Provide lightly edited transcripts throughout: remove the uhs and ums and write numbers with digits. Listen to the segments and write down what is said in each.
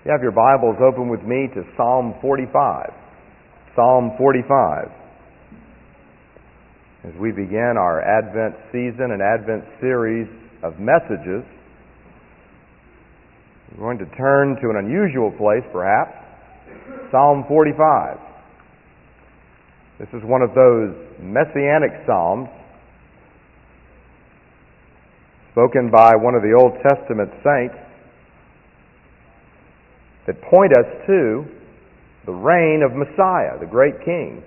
You have your Bibles open with me to Psalm 45. Psalm 45. As we begin our Advent season and Advent series of messages, we're going to turn to an unusual place, perhaps, Psalm 45. This is one of those messianic psalms spoken by one of the Old Testament saints that point us to the reign of Messiah, the great King.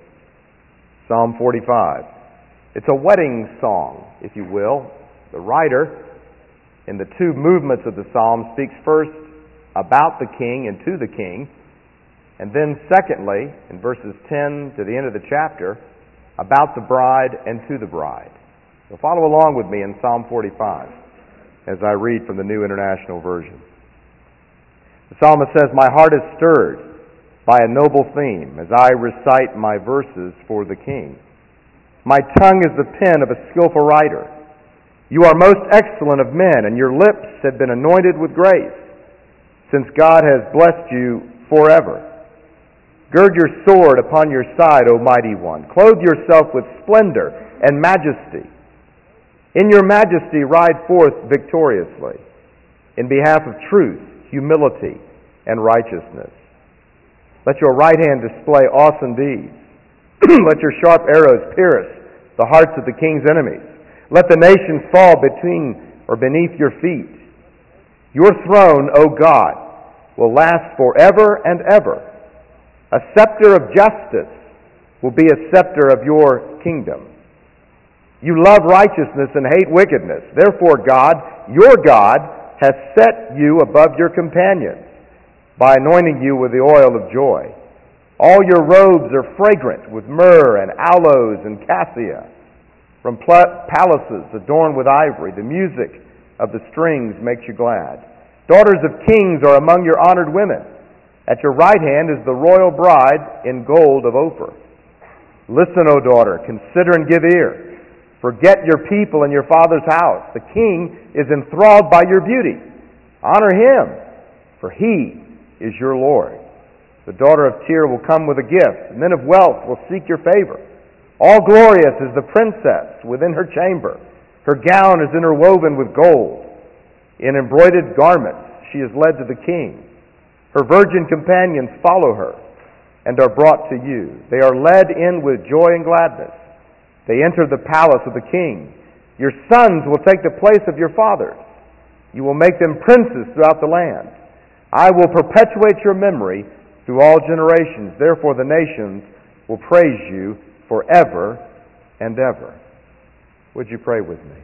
Psalm 45. It's a wedding song, if you will. The writer, in the two movements of the psalm, speaks first about the king and to the king, and then secondly, in verses 10 to the end of the chapter, about the bride and to the bride. So follow along with me in Psalm 45 as I read from the New International Version. The psalmist says, "My heart is stirred by a noble theme as I recite my verses for the king. My tongue is the pen of a skillful writer. You are most excellent of men, and your lips have been anointed with grace, since God has blessed you forever. Gird your sword upon your side, O mighty one. Clothe yourself with splendor and majesty. In your majesty ride forth victoriously, in behalf of truth, humility, and righteousness. Let your right hand display awesome deeds. Let your sharp arrows pierce the hearts of the king's enemies. Let the nations fall between or beneath your feet. Your throne, O God, will last forever and ever. A scepter of justice will be a scepter of your kingdom. You love righteousness and hate wickedness. Therefore, God, your God, has set you above your companions by anointing you with the oil of joy. All your robes are fragrant with myrrh and aloes and cassia. From palaces adorned with ivory, the music of the strings makes you glad. Daughters of kings are among your honored women. At your right hand is the royal bride in gold of Ophir. Listen, O daughter, consider and give ear. Forget your people and your father's house. The king is enthralled by your beauty. Honor him, for he is your Lord. The daughter of Tyre will come with a gift. Men of wealth will seek your favor. All glorious is the princess within her chamber. Her gown is interwoven with gold. In embroidered garments she is led to the king. Her virgin companions follow her and are brought to you. They are led in with joy and gladness. They enter the palace of the king. Your sons will take the place of your fathers. You will make them princes throughout the land. I will perpetuate your memory through all generations. Therefore the nations will praise you forever and ever." Would you pray with me?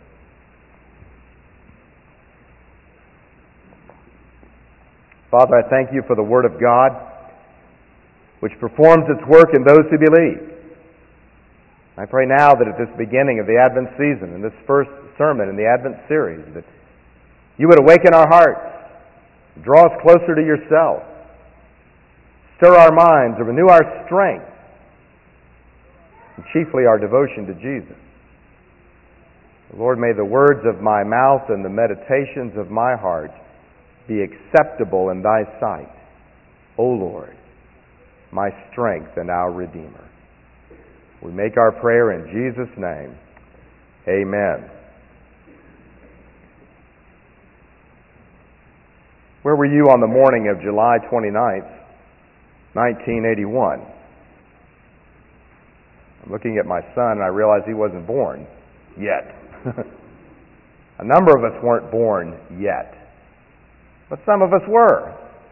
Father, I thank you for the Word of God, which performs its work in those who believe. I pray now that at this beginning of the Advent season, in this first sermon in the Advent series, that you would awaken our hearts, draw us closer to yourself, stir our minds, and renew our strength, and chiefly our devotion to Jesus. Lord, may the words of my mouth and the meditations of my heart be acceptable in thy sight, O Lord, my strength and our Redeemer. We make our prayer in Jesus' name. Amen. Where were you on the morning of July 29th, 1981? I'm looking at my son and I realize he wasn't born yet. A number of us weren't born yet, but some of us were.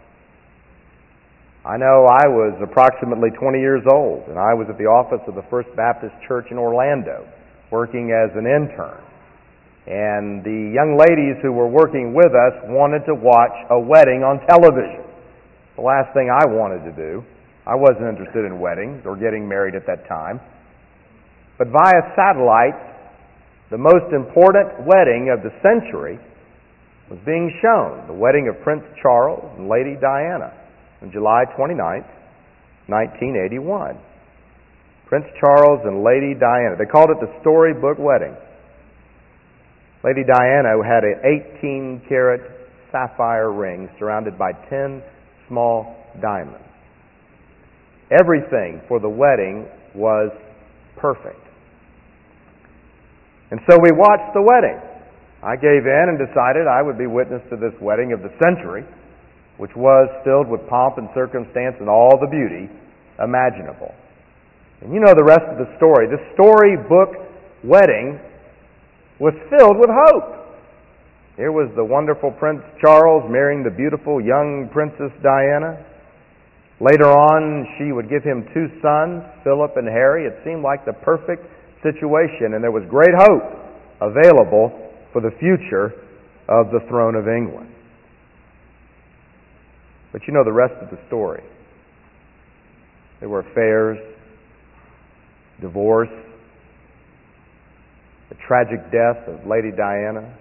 I know I was approximately 20 years old, and I was at the office of the First Baptist Church in Orlando, working as an intern. And the young ladies who were working with us wanted to watch a wedding on television. The last thing I wanted to do. I wasn't interested in weddings or getting married at that time. But via satellite, the most important wedding of the century was being shown, the wedding of Prince Charles and Lady Diana. On July 29th, 1981. Prince Charles and Lady Diana. They called it the storybook wedding. Lady Diana had an 18-carat sapphire ring surrounded by 10 small diamonds. Everything for the wedding was perfect. And so we watched the wedding. I gave in and decided I would be witness to this wedding of the century, which was filled with pomp and circumstance and all the beauty imaginable. And you know the rest of the story. The storybook wedding was filled with hope. Here was the wonderful Prince Charles marrying the beautiful young Princess Diana. Later on, she would give him 2 sons, Philip and Harry. It seemed like the perfect situation, and there was great hope available for the future of the throne of England. But you know the rest of the story. There were affairs, divorce, the tragic death of Lady Diana,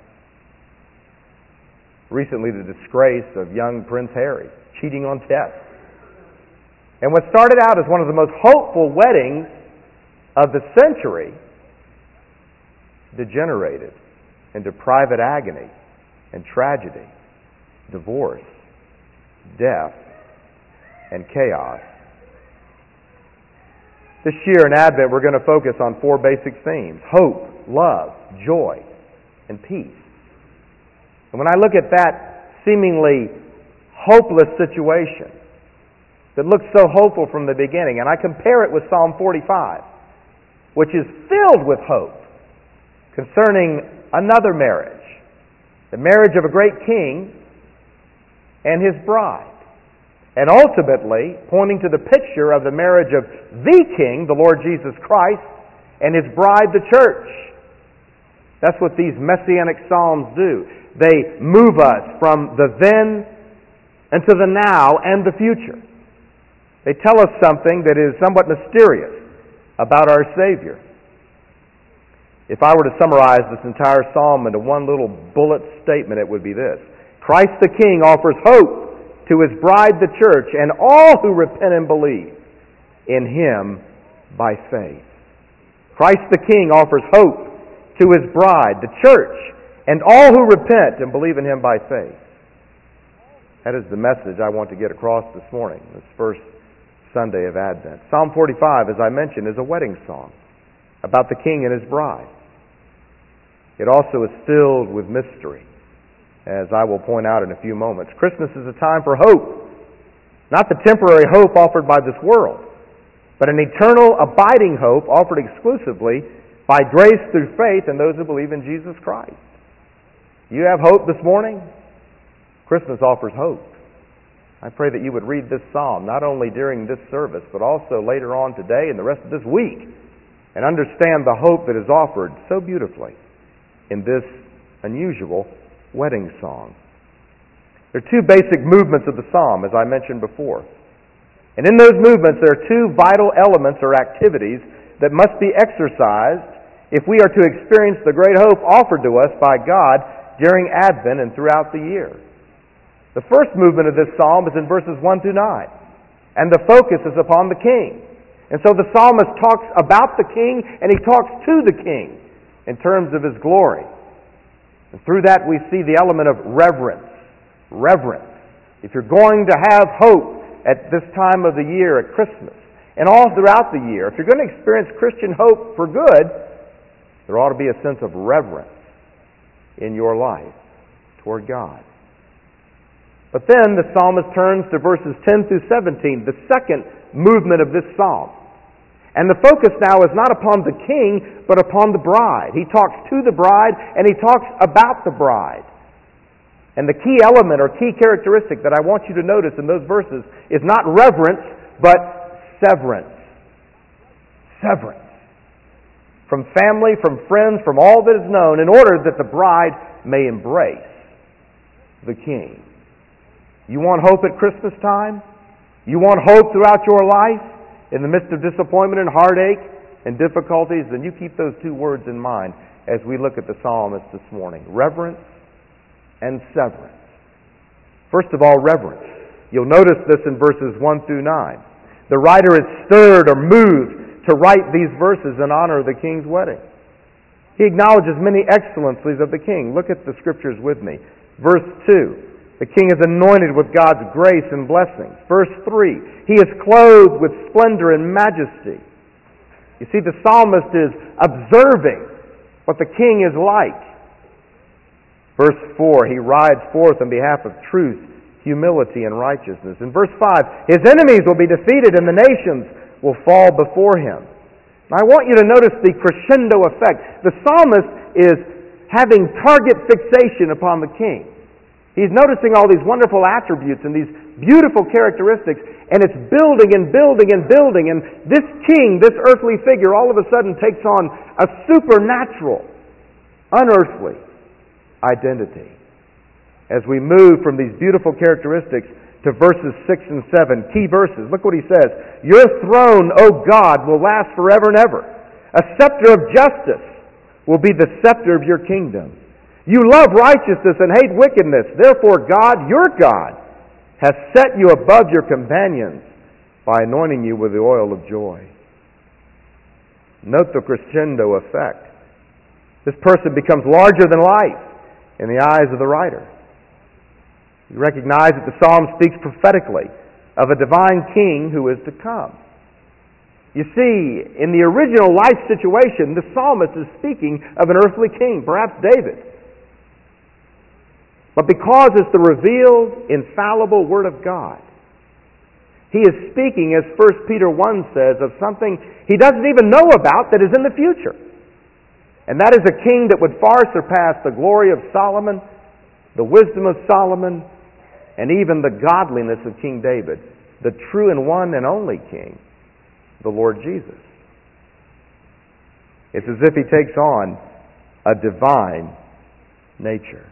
recently the disgrace of young Prince Harry, cheating on tests. And what started out as one of the most hopeful weddings of the century degenerated into private agony and tragedy, divorce, death, and chaos. This year in Advent, we're going to focus on 4 basic themes: hope, love, joy, and peace. And when I look at that seemingly hopeless situation that looked so hopeful from the beginning, and I compare it with Psalm 45, which is filled with hope concerning another marriage, the marriage of a great king and his bride, and ultimately pointing to the picture of the marriage of the King, the Lord Jesus Christ, and his bride, the church. That's what these messianic psalms do. They move us from the then into the now and the future. They tell us something that is somewhat mysterious about our Savior. If I were to summarize this entire psalm into one little bullet statement, it would be this: Christ the King offers hope to his bride, the church, and all who repent and believe in him by faith. Christ the King offers hope to his bride, the church, and all who repent and believe in him by faith. That is the message I want to get across this morning, this first Sunday of Advent. Psalm 45, as I mentioned, is a wedding song about the King and his bride. It also is filled with mystery, as I will point out in a few moments. Christmas is a time for hope, not the temporary hope offered by this world, but an eternal, abiding hope offered exclusively by grace through faith in those who believe in Jesus Christ. You have hope this morning? Christmas offers hope. I pray that you would read this psalm, not only during this service, but also later on today and the rest of this week, and understand the hope that is offered so beautifully in this unusual wedding song. There are 2 basic movements of the psalm, as I mentioned before. And in those movements, there are 2 vital elements or activities that must be exercised if we are to experience the great hope offered to us by God during Advent and throughout the year. The first movement of this psalm is in verses 1 through 9, and the focus is upon the King. And so the psalmist talks about the King, and he talks to the King in terms of his glory. And through that we see the element of reverence. Reverence. If you're going to have hope at this time of the year, at Christmas, and all throughout the year, if you're going to experience Christian hope for good, there ought to be a sense of reverence in your life toward God. But then the psalmist turns to verses 10 through 17, the second movement of this psalm. And the focus now is not upon the King, but upon the bride. He talks to the bride, and he talks about the bride. And the key element or key characteristic that I want you to notice in those verses is not reverence, but severance. Severance. From family, from friends, from all that is known, in order that the bride may embrace the King. You want hope at Christmas time? You want hope throughout your life in the midst of disappointment and heartache and difficulties? Then you keep those 2 words in mind as we look at the psalmist this morning. Reverence and severance. First of all, reverence. You'll notice this in verses 1 through 9. The writer is stirred or moved to write these verses in honor of the King's wedding. He acknowledges many excellencies of the King. Look at the Scriptures with me. Verse 2. The king is anointed with God's grace and blessings. Verse 3, he is clothed with splendor and majesty. You see, the psalmist is observing what the king is like. Verse 4, he rides forth on behalf of truth, humility, and righteousness. In verse 5, his enemies will be defeated and the nations will fall before him. Now, I want you to notice the crescendo effect. The psalmist is having target fixation upon the king. He's noticing all these wonderful attributes and these beautiful characteristics, and it's building and building and building. And this king, this earthly figure, all of a sudden takes on a supernatural, unearthly identity. As we move from these beautiful characteristics to verses 6 and 7, key verses, look what he says. Your throne, O God, will last forever and ever. A scepter of justice will be the scepter of your kingdom. You love righteousness and hate wickedness. Therefore, God, your God, has set you above your companions by anointing you with the oil of joy. Note the crescendo effect. This person becomes larger than life in the eyes of the writer. You recognize that the psalm speaks prophetically of a divine king who is to come. You see, in the original life situation, the psalmist is speaking of an earthly king, perhaps David. But because it's the revealed, infallible Word of God, he is speaking, as 1 Peter 1 says, of something he doesn't even know about that is in the future. And that is a king that would far surpass the glory of Solomon, the wisdom of Solomon, and even the godliness of King David, the true and one and only king, the Lord Jesus. It's as if he takes on a divine nature.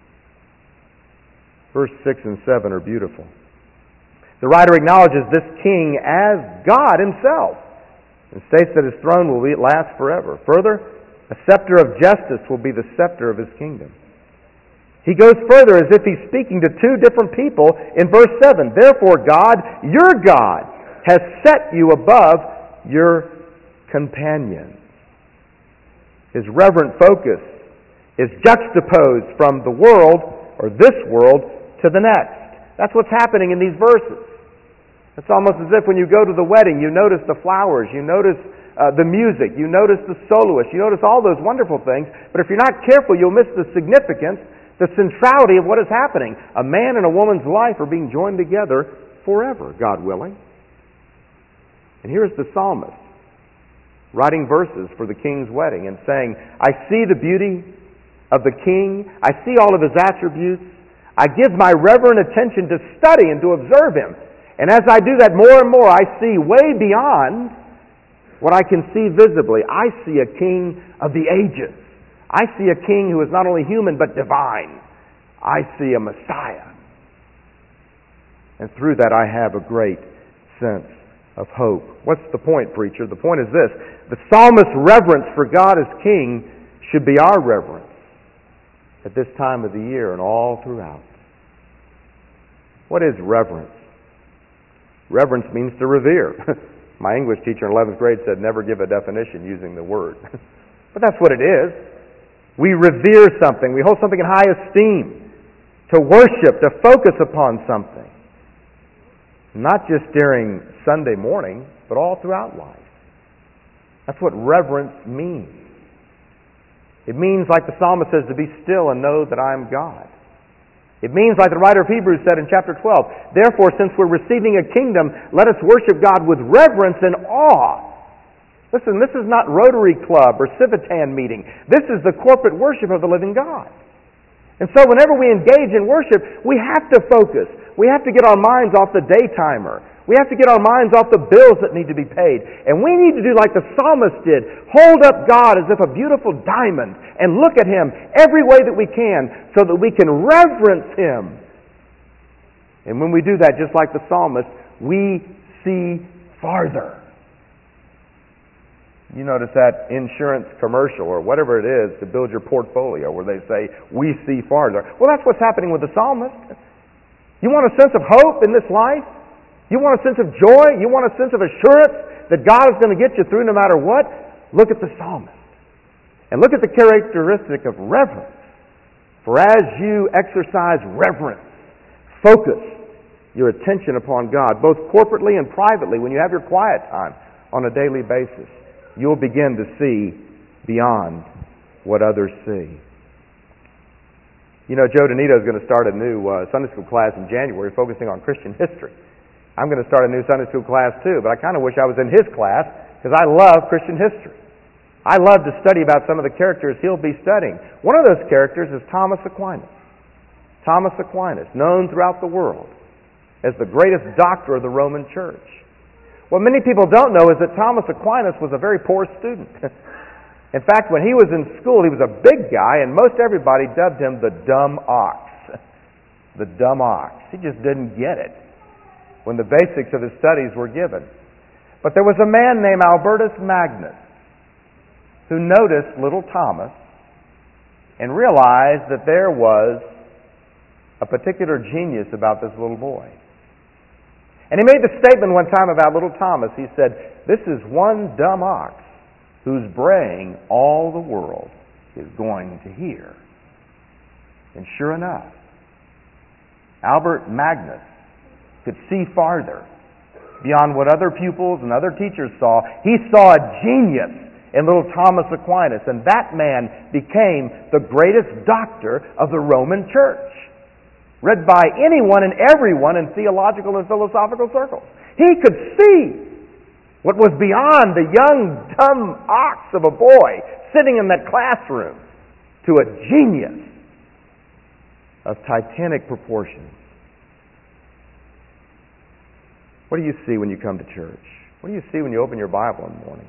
Verse 6 and 7 are beautiful. The writer acknowledges this king as God himself and states that his throne will last forever. Further, a scepter of justice will be the scepter of his kingdom. He goes further as if he's speaking to two different people in verse 7. Therefore, God, your God, has set you above your companions. His reverent focus is juxtaposed from the world, or this world, to the next. That's what's happening in these verses. It's almost as if when you go to the wedding, you notice the flowers, you notice the music, you notice the soloist, you notice all those wonderful things, but if you're not careful, you'll miss the significance, the centrality of what is happening. A man and a woman's life are being joined together forever, God willing. And here's the psalmist writing verses for the king's wedding and saying, I see the beauty of the king, I see all of his attributes, I give my reverent attention to study and to observe him. And as I do that more and more, I see way beyond what I can see visibly. I see a king of the ages. I see a king who is not only human but divine. I see a Messiah. And through that I have a great sense of hope. What's the point, preacher? The point is this. The psalmist's reverence for God as king should be our reverence at this time of the year and all throughout. What is reverence? Reverence means to revere. My English teacher in 11th grade said never give a definition using the word. But that's what it is. We revere something. We hold something in high esteem. To worship, to focus upon something. Not just during Sunday morning, but all throughout life. That's what reverence means. It means, like the psalmist says, to be still and know that I am God. It means, like the writer of Hebrews said in chapter 12, therefore, since we're receiving a kingdom, let us worship God with reverence and awe. Listen, this is not Rotary Club or Civitan meeting. This is the corporate worship of the living God. And so whenever we engage in worship, we have to focus. We have to get our minds off the daytimer. We have to get our minds off the bills that need to be paid. And we need to do like the psalmist did. Hold up God as if a beautiful diamond and look at Him every way that we can so that we can reverence Him. And when we do that, just like the psalmist, we see farther. You notice that insurance commercial or whatever it is to build your portfolio where they say, we see farther. Well, that's what's happening with the psalmist. You want a sense of hope in this life? You want a sense of joy? You want a sense of assurance that God is going to get you through no matter what? Look at the psalmist. And look at the characteristic of reverence. For as you exercise reverence focus your attention upon God, both corporately and privately, when you have your quiet time on a daily basis, you'll begin to see beyond what others see. You know, Joe Donito is going to start a new Sunday school class in January focusing on Christian history. I'm going to start a new Sunday school class too, but I kind of wish I was in his class because I love Christian history. I love to study about some of the characters he'll be studying. One of those characters is Thomas Aquinas. Thomas Aquinas, known throughout the world as the greatest doctor of the Roman Church. What many people don't know is that Thomas Aquinas was a very poor student. In fact, when he was in school, he was a big guy, and most everybody dubbed him the dumb ox. The dumb ox. He just didn't get it when the basics of his studies were given. But there was a man named Albertus Magnus who noticed little Thomas and realized that there was a particular genius about this little boy. And he made the statement one time about little Thomas. He said, "This is one dumb ox whose braying all the world is going to hear." And sure enough, Albert Magnus could see farther beyond what other pupils and other teachers saw. He saw a genius in little Thomas Aquinas, and that man became the greatest doctor of the Roman Church, read by anyone and everyone in theological and philosophical circles. He could see what was beyond the young, dumb ox of a boy sitting in that classroom to a genius of titanic proportions. What do you see when you come to church? What do you see when you open your Bible in the morning?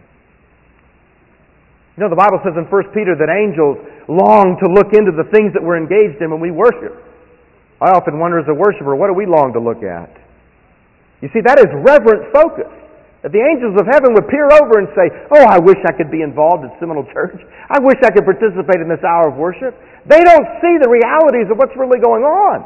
You know, the Bible says in 1 Peter that angels long to look into the things that we're engaged in when we worship. I often wonder as a worshiper, what do we long to look at? You see, that is reverent focus. That the angels of heaven would peer over and say, "Oh, I wish I could be involved in Seminole Church. I wish I could participate in this hour of worship." They don't see the realities of what's really going on.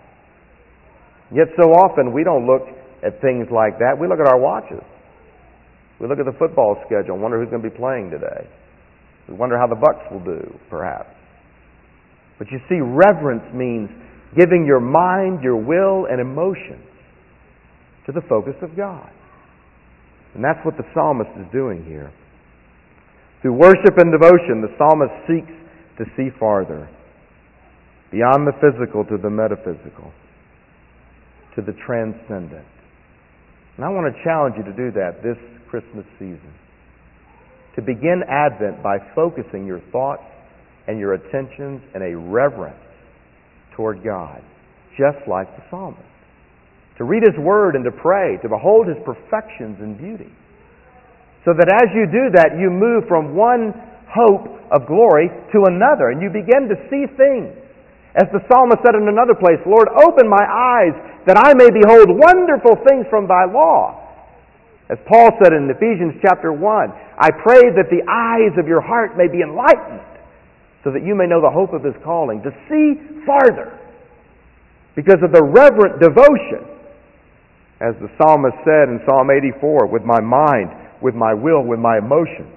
Yet so often we don't look at things like that. We look at our watches. We look at the football schedule and wonder who's going to be playing today. We wonder how the Bucks will do, perhaps. But you see, reverence means giving your mind, your will, and emotions to the focus of God. And that's what the psalmist is doing here. Through worship and devotion, the psalmist seeks to see farther, beyond the physical to the metaphysical, to the transcendent. And I want to challenge you to do that this Christmas season. To begin Advent by focusing your thoughts and your attentions in a reverence toward God, just like the psalmist. To read His Word and to pray, to behold His perfections and beauty. So that as you do that, you move from one hope of glory to another, and you begin to see things. As the psalmist said in another place, "Lord, open my eyes that I may behold wonderful things from Thy law." As Paul said in Ephesians chapter 1, "I pray that the eyes of your heart may be enlightened, so that you may know the hope of His calling," to see farther. Because of the reverent devotion, as the psalmist said in Psalm 84, "With my mind, with my will, with my emotions,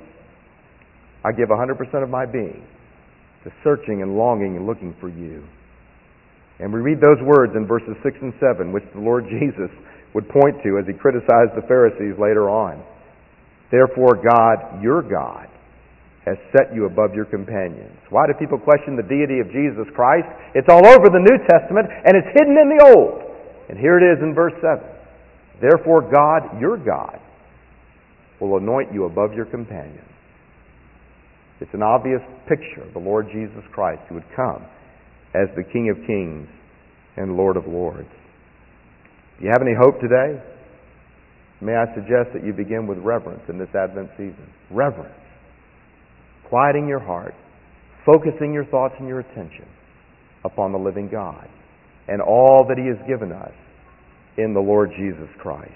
I give 100% of my being to searching and longing and looking for you." And we read those words in verses 6 and 7, which the Lord Jesus would point to as He criticized the Pharisees later on. "Therefore God, your God, has set you above your companions." Why do people question the deity of Jesus Christ? It's all over the New Testament, and it's hidden in the Old. And here it is in verse 7. "Therefore God, your God, will anoint you above your companions." It's an obvious picture of the Lord Jesus Christ, who would come as the King of Kings and Lord of Lords. Do you have any hope today? May I suggest that you begin with reverence in this Advent season. Reverence. Quieting your heart, focusing your thoughts and your attention upon the living God and all that He has given us in the Lord Jesus Christ.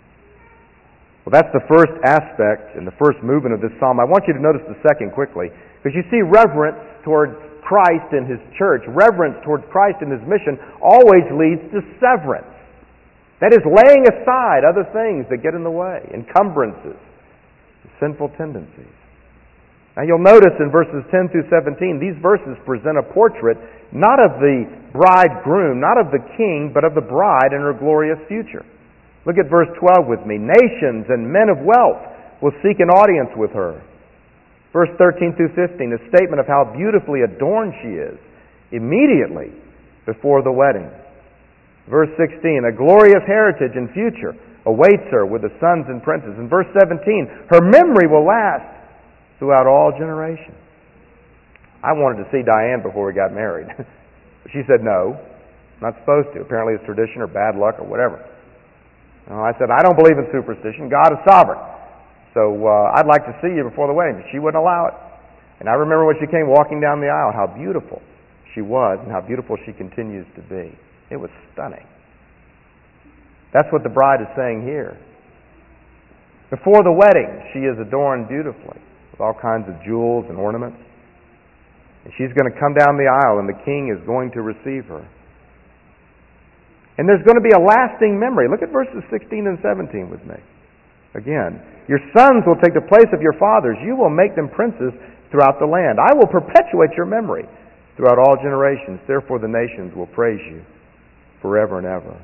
Well, that's the first aspect and the first movement of this psalm. I want you to notice the second quickly, because you see reverence toward Christ and His church, reverence toward Christ and His mission always leads to severance. That is, laying aside other things that get in the way, encumbrances, sinful tendencies. Now you'll notice in verses 10 through 17, these verses present a portrait not of the bridegroom, not of the king, but of the bride in her glorious future. Look at verse 12 with me. Nations and men of wealth will seek an audience with her. Verse 13 through 15, a statement of how beautifully adorned she is immediately before the wedding. Verse 16, a glorious heritage and future awaits her with the sons and princes. In verse 17, her memory will last throughout all generations. I wanted to see Diane before we got married. She said no, not supposed to. Apparently it's tradition or bad luck or whatever. I said, I don't believe in superstition. God is sovereign. So I'd like to see you before the wedding. But she wouldn't allow it. And I remember when she came walking down the aisle, how beautiful she was and how beautiful she continues to be. It was stunning. That's what the bride is saying here. Before the wedding, she is adorned beautifully with all kinds of jewels and ornaments. And she's going to come down the aisle and the king is going to receive her. And there's going to be a lasting memory. Look at verses 16 and 17 with me. Again, your sons will take the place of your fathers. You will make them princes throughout the land. I will perpetuate your memory throughout all generations. Therefore the nations will praise you forever and ever.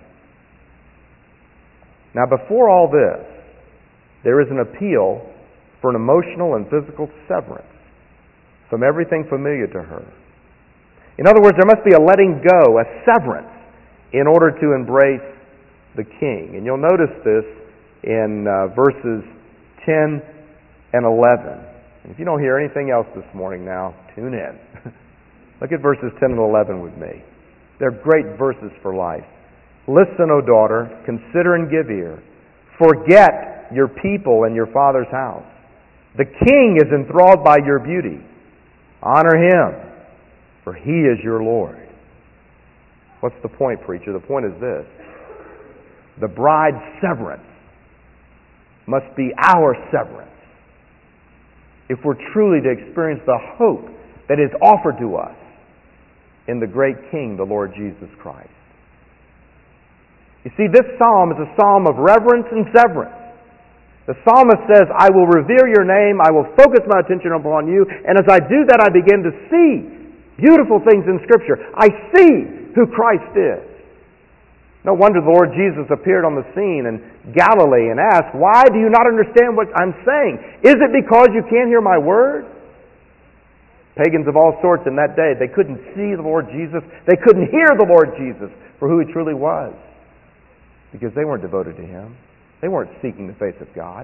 Now before all this, there is an appeal for an emotional and physical severance from everything familiar to her. In other words, there must be a letting go, a severance, in order to embrace the king. And you'll notice this in verses 10 and 11. And if you don't hear anything else this morning now, tune in. Look at verses 10 and 11 with me. They're great verses for life. Listen, O daughter, consider and give ear. Forget your people and your father's house. The king is enthralled by your beauty. Honor him, for he is your Lord. What's the point, preacher? The point is this. The bride's severance must be our severance if we're truly to experience the hope that is offered to us in the great King, the Lord Jesus Christ. You see, this psalm is a psalm of reverence and severance. The psalmist says, I will revere your name, I will focus my attention upon you, and as I do that I begin to see beautiful things in Scripture. I see who Christ is. No wonder the Lord Jesus appeared on the scene in Galilee and asked, why do you not understand what I'm saying? Is it because you can't hear my word? Pagans of all sorts in that day, they couldn't see the Lord Jesus. They couldn't hear the Lord Jesus for who He truly was, because they weren't devoted to Him. They weren't seeking the face of God.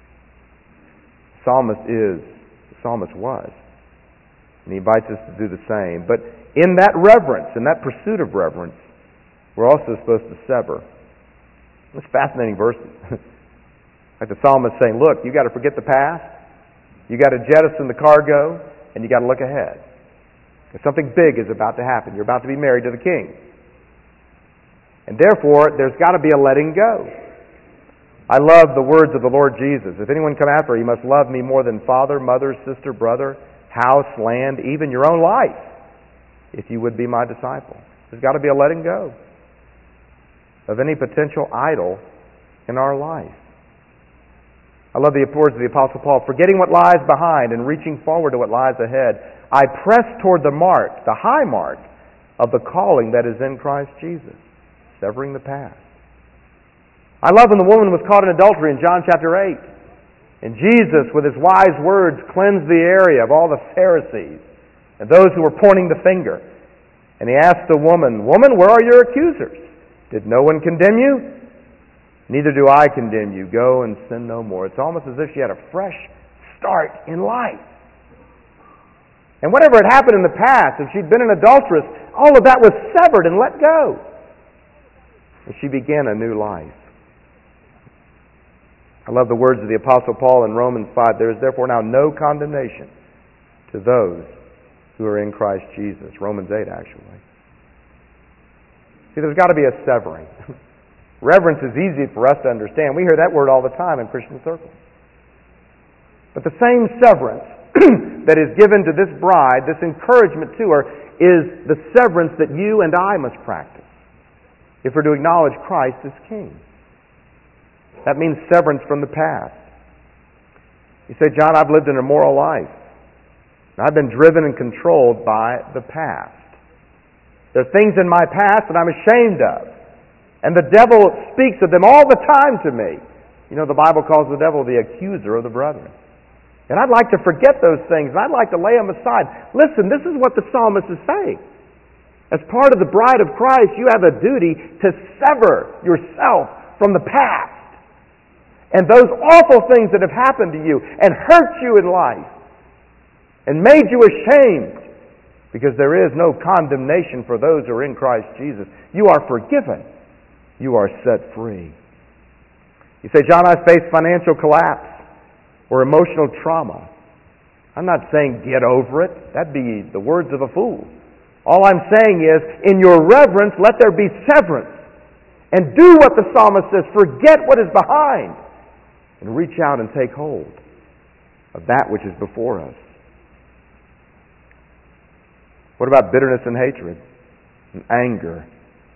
The psalmist was. And he invites us to do the same. But in that reverence, in that pursuit of reverence, we're also supposed to sever. It's fascinating verses. Like the psalmist saying, look, you got to forget the past, you got to jettison the cargo, and you got to look ahead. Because something big is about to happen. You're about to be married to the king. And therefore, there's got to be a letting go. I love the words of the Lord Jesus. If anyone come after, you must love me more than father, mother, sister, brother, house, land, even your own life, if you would be my disciple. There's got to be a letting go of any potential idol in our life. I love the words of the Apostle Paul. Forgetting what lies behind and reaching forward to what lies ahead, I press toward the mark, the high mark, of the calling that is in Christ Jesus. Severing the past. I love when the woman was caught in adultery in John chapter 8. And Jesus, with His wise words, cleansed the area of all the Pharisees and those who were pointing the finger. And He asked the woman, Woman, where are your accusers? Did no one condemn you? Neither do I condemn you. Go and sin no more. It's almost as if she had a fresh start in life. And whatever had happened in the past, if she'd been an adulteress, all of that was severed and let go. And she began a new life. I love the words of the Apostle Paul in Romans 5. There is therefore now no condemnation to those who are in Christ Jesus. Romans 8, actually. See, there's got to be a severing. Reverence is easy for us to understand. We hear that word all the time in Christian circles. But the same severance that is given to this bride, this encouragement to her, is the severance that you and I must practice if we're to acknowledge Christ as King. That means severance from the past. You say, John, I've lived an immoral life. I've been driven and controlled by the past. There are things in my past that I'm ashamed of. And the devil speaks of them all the time to me. You know, the Bible calls the devil the accuser of the brethren. And I'd like to forget those things, and I'd like to lay them aside. Listen, this is what the psalmist is saying. As part of the bride of Christ, you have a duty to sever yourself from the past and those awful things that have happened to you and hurt you in life and made you ashamed, because there is no condemnation for those who are in Christ Jesus. You are forgiven. You are set free. You say, John, I faced financial collapse or emotional trauma. I'm not saying get over it. That'd be the words of a fool. All I'm saying is, in your reverence, let there be severance. And do what the psalmist says. Forget what is behind. And reach out and take hold of that which is before us. What about bitterness and hatred and anger?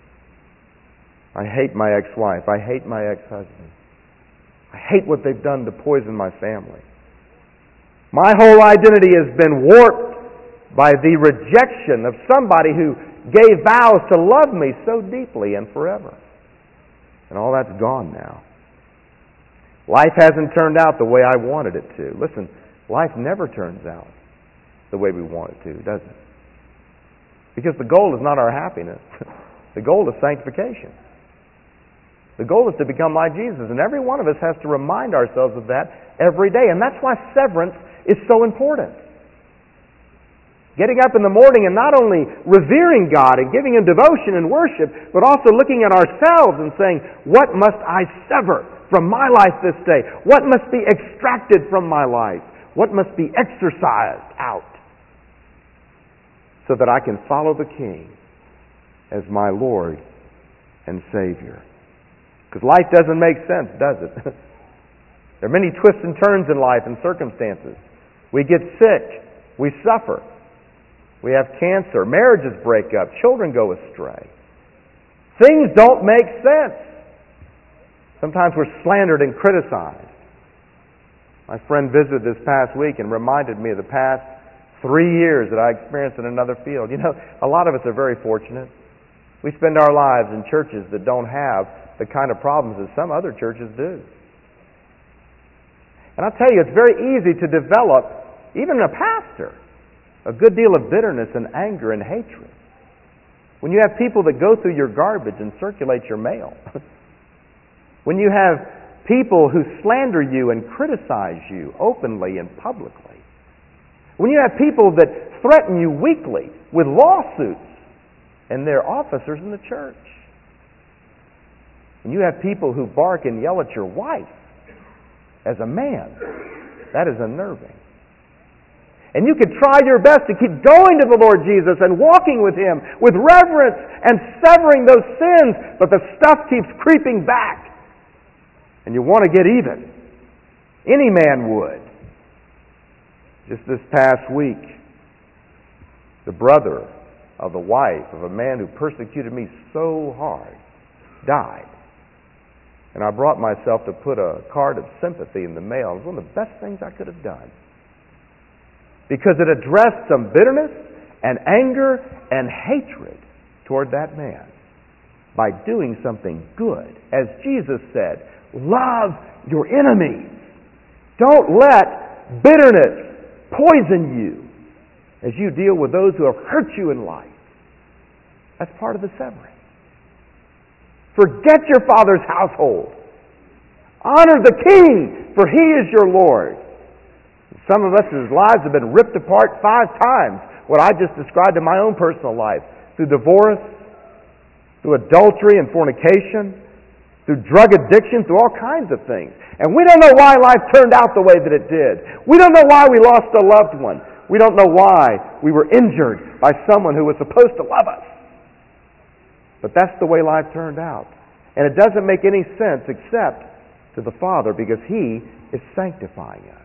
I hate my ex-wife. I hate my ex-husband. I hate what they've done to poison my family. My whole identity has been warped by the rejection of somebody who gave vows to love me so deeply and forever. And all that's gone now. Life hasn't turned out the way I wanted it to. Listen, life never turns out the way we want it to, does it? Because the goal is not our happiness. The goal is sanctification. The goal is to become like Jesus, and every one of us has to remind ourselves of that every day. And that's why severance is so important. Getting up in the morning and not only revering God and giving Him devotion and worship, but also looking at ourselves and saying, what must I sever from my life this day? What must be extracted from my life? What must be exorcised out so that I can follow the King as my Lord and Savior? Because life doesn't make sense, does it? There are many twists and turns in life and circumstances. We get sick. We suffer. We have cancer. Marriages break up. Children go astray. Things don't make sense. Sometimes we're slandered and criticized. My friend visited this past week and reminded me of the past 3 years that I experienced in another field. You know, a lot of us are very fortunate. We spend our lives in churches that don't have the kind of problems that some other churches do. And I'll tell you, it's very easy to develop, even in a pastor, a good deal of bitterness and anger and hatred. When you have people that go through your garbage and circulate your mail. When you have people who slander you and criticize you openly and publicly. When you have people that threaten you weekly with lawsuits and they're officers in the church. When you have people who bark and yell at your wife as a man, that is unnerving. And you can try your best to keep going to the Lord Jesus and walking with Him with reverence and severing those sins, but the stuff keeps creeping back. And you want to get even. Any man would. Just this past week, the brother of the wife of a man who persecuted me so hard died. And I brought myself to put a card of sympathy in the mail. It was one of the best things I could have done. Because it addressed some bitterness and anger and hatred toward that man by doing something good. As Jesus said, love your enemies. Don't let bitterness poison you as you deal with those who have hurt you in life. That's part of the severing. Forget your father's household. Honor the King, for He is your Lord. Some of us, whose lives have been ripped apart 5 times, what I just described in my own personal life, through divorce, through adultery and fornication, through drug addiction, through all kinds of things. And we don't know why life turned out the way that it did. We don't know why we lost a loved one. We don't know why we were injured by someone who was supposed to love us. But that's the way life turned out. And it doesn't make any sense except to the Father, because He is sanctifying us.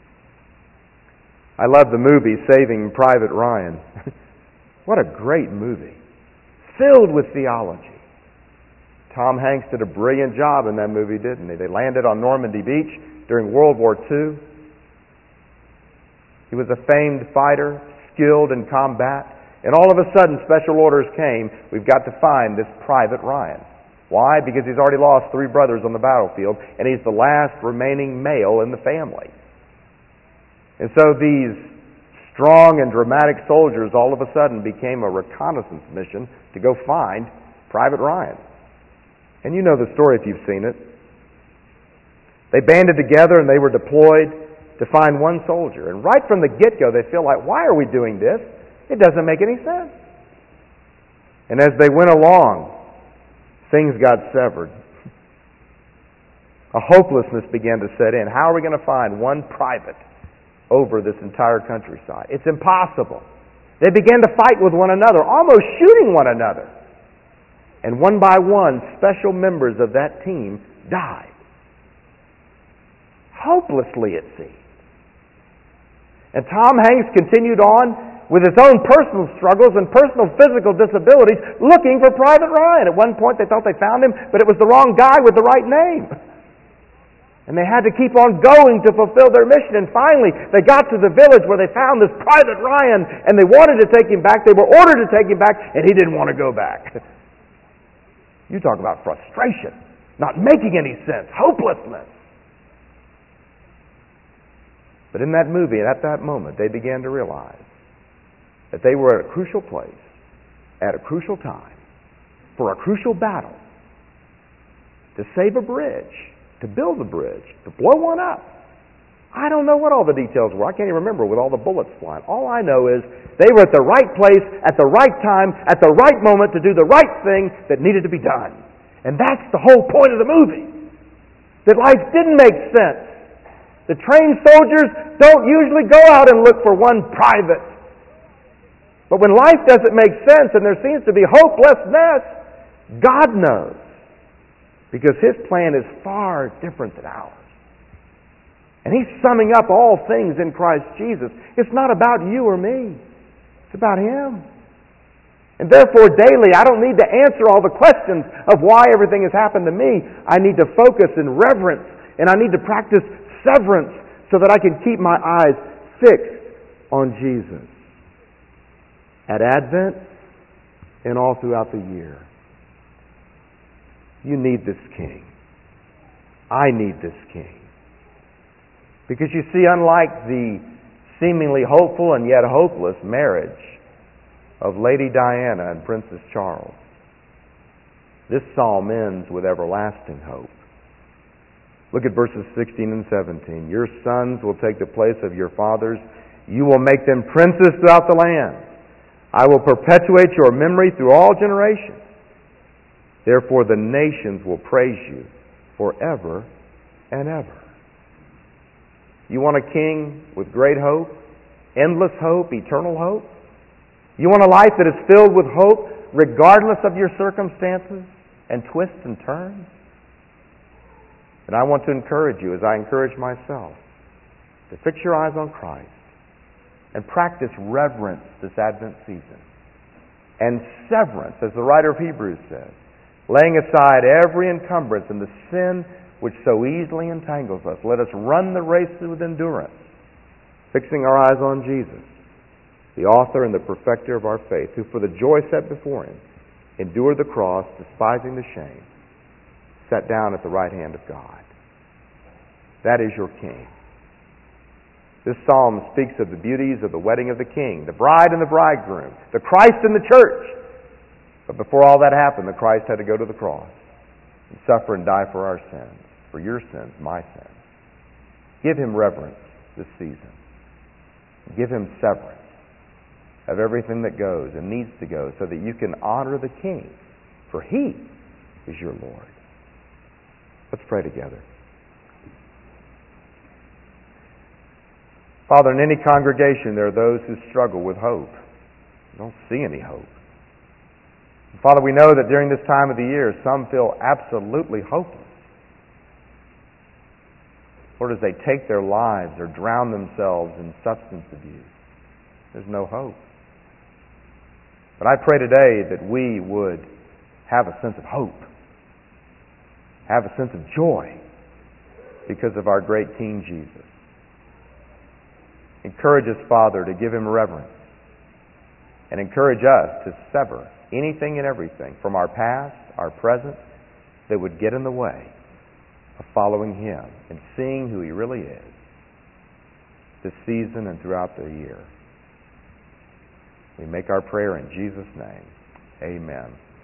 I love the movie Saving Private Ryan. What a great movie. Filled with theology. Tom Hanks did a brilliant job in that movie, didn't he? They landed on Normandy Beach during World War II. He was a famed fighter, skilled in combat. And all of a sudden, special orders came. We've got to find this Private Ryan. Why? Because he's already lost 3 brothers on the battlefield, and he's the last remaining male in the family. And so these strong and dramatic soldiers all of a sudden became a reconnaissance mission to go find Private Ryan. And you know the story if you've seen it. They banded together and they were deployed to find one soldier. And right from the get-go they feel like, why are we doing this? It doesn't make any sense. And as they went along, things got severed. A hopelessness began to set in. How are we going to find one private over this entire countryside? It's impossible. They began to fight with one another, almost shooting one another. And one by one, special members of that team died. Hopelessly, it seemed. And Tom Hanks continued on with his own personal struggles and personal physical disabilities, looking for Private Ryan. At one point they thought they found him, but it was the wrong guy with the right name. And they had to keep on going to fulfill their mission. And finally, they got to the village where they found this Private Ryan, and they wanted to take him back. They were ordered to take him back, and he didn't want to go back. You talk about frustration, not making any sense, hopelessness. But in that movie, and at that moment, they began to realize that they were at a crucial place, at a crucial time, for a crucial battle, to save a bridge, to build a bridge, to blow one up. I don't know what all the details were. I can't even remember with all the bullets flying. All I know is they were at the right place, at the right time, at the right moment to do the right thing that needed to be done. And that's the whole point of the movie. That life didn't make sense. The trained soldiers don't usually go out and look for one private. But when life doesn't make sense and there seems to be hopelessness, God knows. Because His plan is far different than ours. And He's summing up all things in Christ Jesus. It's not about you or me. It's about Him. And therefore, daily, I don't need to answer all the questions of why everything has happened to me. I need to focus in reverence, and I need to practice severance so that I can keep my eyes fixed on Jesus. At Advent and all throughout the year. You need this King. I need this King. Because you see, unlike the seemingly hopeful and yet hopeless marriage of Lady Diana and Princess Charles, this psalm ends with everlasting hope. Look at verses 16 and 17. Your sons will take the place of your fathers. You will make them princes throughout the land. I will perpetuate your memory through all generations. Therefore the nations will praise you forever and ever. You want a king with great hope, endless hope, eternal hope? You want a life that is filled with hope regardless of your circumstances and twists and turns? And I want to encourage you, as I encourage myself, to fix your eyes on Christ and practice reverence this Advent season. And severance, as the writer of Hebrews says, laying aside every encumbrance and the sin which so easily entangles us. Let us run the race with endurance, fixing our eyes on Jesus, the author and the perfecter of our faith, who for the joy set before Him endured the cross, despising the shame, sat down at the right hand of God. That is your King. This psalm speaks of the beauties of the wedding of the King, the bride and the bridegroom, the Christ and the church. But before all that happened, the Christ had to go to the cross and suffer and die for our sins, for your sins, my sins. Give Him reverence this season. Give Him severance of everything that goes and needs to go so that you can honor the King, for He is your Lord. Let's pray together. Father, in any congregation there are those who struggle with hope. They don't see any hope. Father, we know that during this time of the year some feel absolutely hopeless. Lord, as they take their lives or drown themselves in substance abuse, there's no hope. But I pray today that we would have a sense of hope, have a sense of joy because of our great King Jesus. Encourage us, Father, to give Him reverence, and encourage us to sever anything and everything from our past, our present, that would get in the way of following Him and seeing who He really is this season and throughout the year. We make our prayer in Jesus' name. Amen.